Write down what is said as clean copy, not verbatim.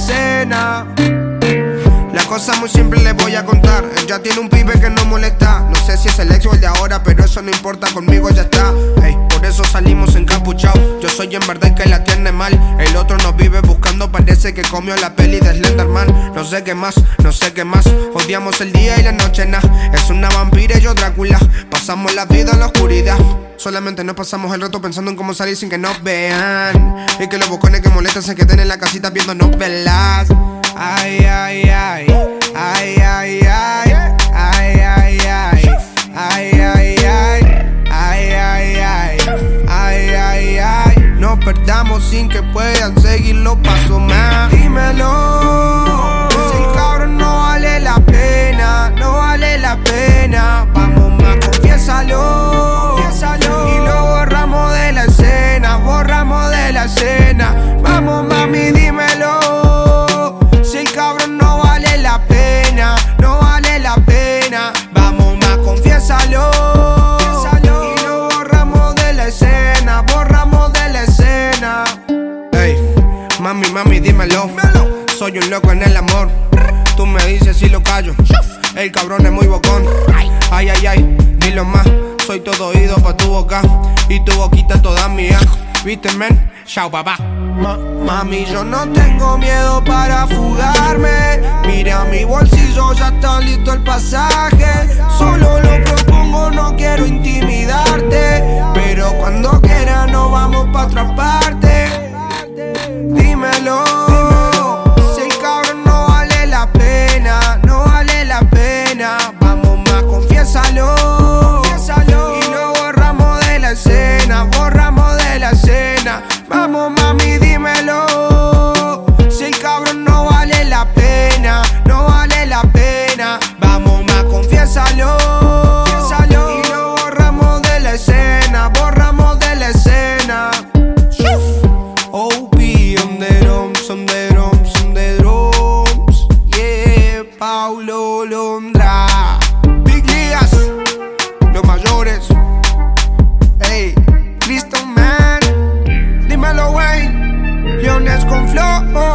escena. La cosa muy simple les voy a contar. Él ya tiene un pibe que no molesta. No sé si es el ex o el de ahora, pero eso no importa, conmigo ya está. Ey, por eso salimos encapuchados. Yo soy en verdad el que la tiene mal. El otro nos vive buscando, parece que comió la peli de Slenderman. No sé qué más, no sé qué más. Odiamos el día y la noche, nah. Es una vampira y yo Drácula. Pasamos la vida en la oscuridad. Solamente nos pasamos el rato pensando en cómo salir sin que nos vean. Y que los bocones que molestan se queden en la casita viendo novelas. Ay, ay, ay, ay, ay, ay, ay, ay, ay, ay, ay, ay, ay, ay, ay, ay, ay. No perdamos sin que puedan seguir los pasos más. Dímelo, si el cabrón no vale la pena, no vale la pena. Vamos más, confiésalo, y lo borramos de la escena, borramos de la escena. Vamos mami, dímelo. Si el cabrón no vale la pena, no vale la pena. Vamos más, confiésalo, y lo borramos de la escena, borramos de la escena. Ey, mami, mami, dímelo. Soy un loco en el amor. Tú me dices si lo callo. El cabrón es muy bocón. Ay, ay, ay, dilo más. Soy todo oído pa' tu boca y tu boquita toda mía. ¿Viste, men? Chao, papá. Mami, yo no tengo miedo para fugarme. Mira mi bolsillo, ya está listo el pasaje. Solo lo propongo, no quiero intimidarte. Pero cuando quieras nos vamos pa' otra parte. Dímelo, si el cabrón no vale la pena, no vale la pena. Vamos más, confiésalo, y lo borramos de la escena, borramos de la escena. Vamos mami, dímelo, si el cabrón no vale la pena, no vale la pena. Vamos más, confiésalo, y lo borramos de la escena, borramos de la escena. OP on the drums, on the drums, on the drums. Yeah, Paulo Londra. Big ligas, los mayores. Hey, Cristo man. Dímelo, wey. Leones con flow.